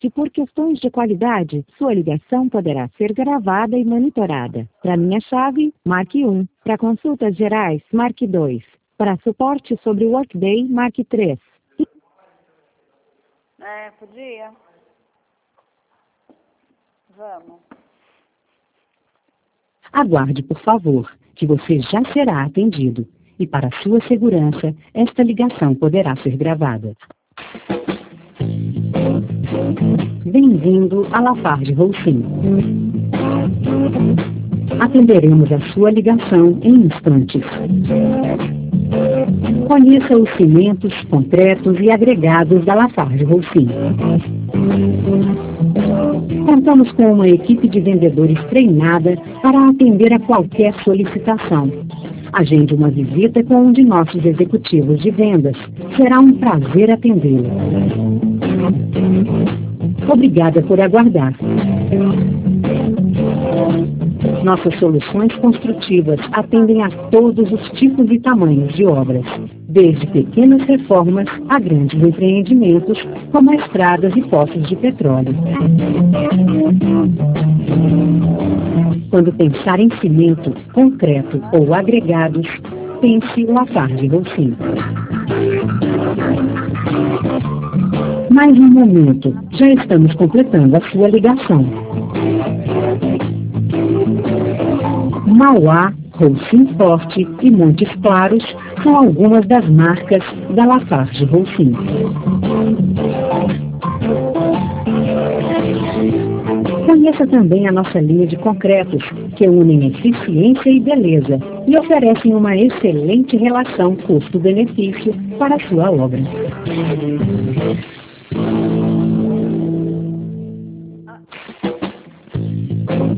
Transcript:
que por questões de qualidade, sua ligação poderá ser gravada e monitorada. Para linha-chave, marque 1. Para consultas gerais, marque 2. Para suporte sobre o Workday, marque 3. Podia. Vamos. Aguarde, por favor, que você já será atendido. E para sua segurança, esta ligação poderá ser gravada. Bem-vindo a Lafarge Holcim. Atenderemos a sua ligação em instantes. Conheça os cimentos, concretos e agregados da Lafarge Holcim. Contamos com uma equipe de vendedores treinada para atender a qualquer solicitação. Agende uma visita com um de nossos executivos de vendas. Será um prazer atendê-lo. Obrigada por aguardar. Nossas soluções construtivas atendem a todos os tipos e tamanhos de obras, desde pequenas reformas a grandes empreendimentos, como estradas e poços de petróleo. Quando pensar em cimento, concreto ou agregados, pense Lafarge Holcim. Mais um momento, já estamos completando a sua ligação. Mauá, Holcim Forte e Montes Claros são algumas das marcas da Lafarge Holcim. Conheça também a nossa linha de concretos, que unem eficiência e beleza e oferecem uma excelente relação custo-benefício para a sua obra.